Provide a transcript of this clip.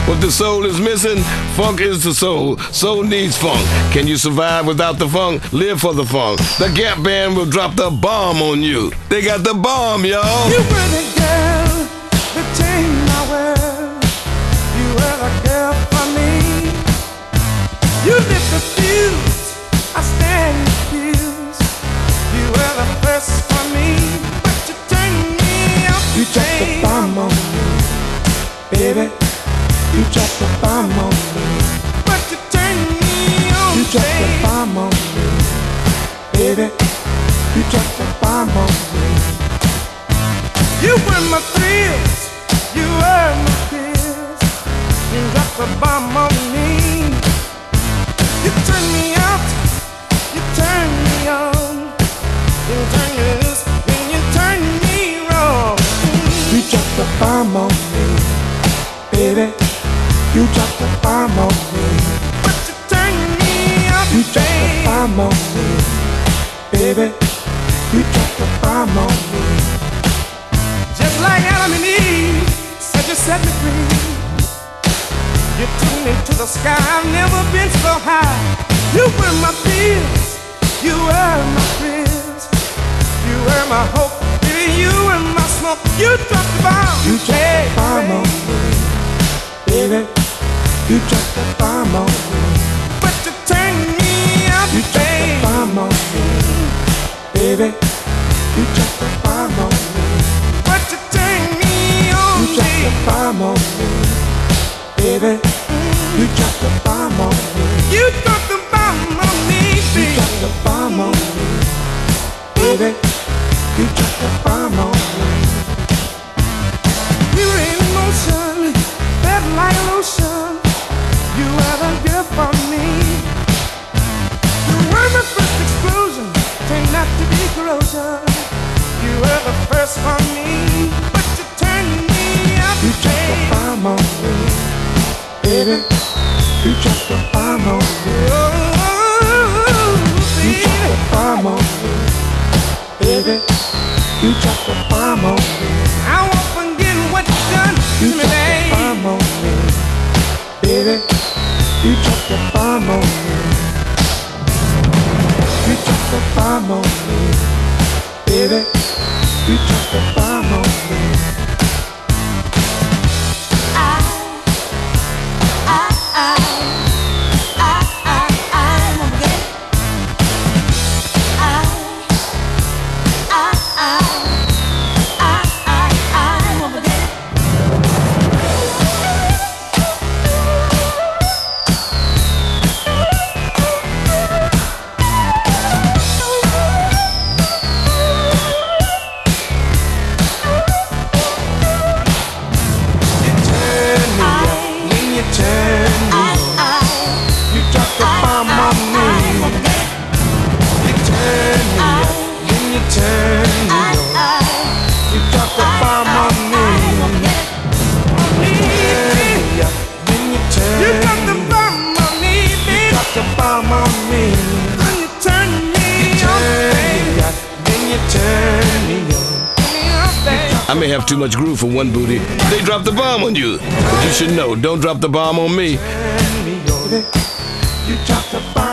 What the soul is missing, funk is the soul. Soul needs funk. Can you survive without the funk? Live for the funk. The Gap Band will drop the bomb on you. They got the bomb, y'all. You were the girl that changed my world. You were the girl for me. You lit the fuse, I stand confused. You were the first for me, but you turned me up. You dropped the bomb on me, baby. You dropped the bomb on me, but you turned me on. You dropped the bomb on me, baby. You dropped the bomb on me. You were my thrills, you were my fears. You dropped the bomb on me. You turned me out, you turned me on. You turned me loose, then you turned me wrong. You dropped the bomb on me, baby. You dropped the bomb on me, but you turned me out. You dropped the bomb on me, baby. You dropped the bomb on me. Just like Adam and Eve said, you set me free. You took me to the sky, I've never been so high. You were my fears, you were my fears. You were my hope, baby, you were my smoke. You dropped the bomb. You dropped the bomb on me, baby. You dropped the bomb on me, but you turned me out. You dropped the bomb on me, baby. You dropped the bomb on me, but you turned me on. You dropped the bomb on me, baby. You dropped the bomb on me. You dropped the bomb on me, baby. You dropped the bomb on me, baby. You dropped the bomb on me. We were in motion, felt like lotion. You were the girl for me. You were my first explosion, turned out to be corrosion. You were the first for me, but you turned me out. You dropped the bomb on me, baby. You dropped the bomb on me. You dropped the bomb on me, baby. You dropped the bomb on me. I won't forget what you done to You me, dropped the babe. bomb on me, baby. You dropped the bomb on me. You dropped the bomb on me, baby. You dropped the bomb on me. I may have too much groove for one booty. They drop the bomb on you. But you should know, don't drop the bomb on me. You dropped the bomb.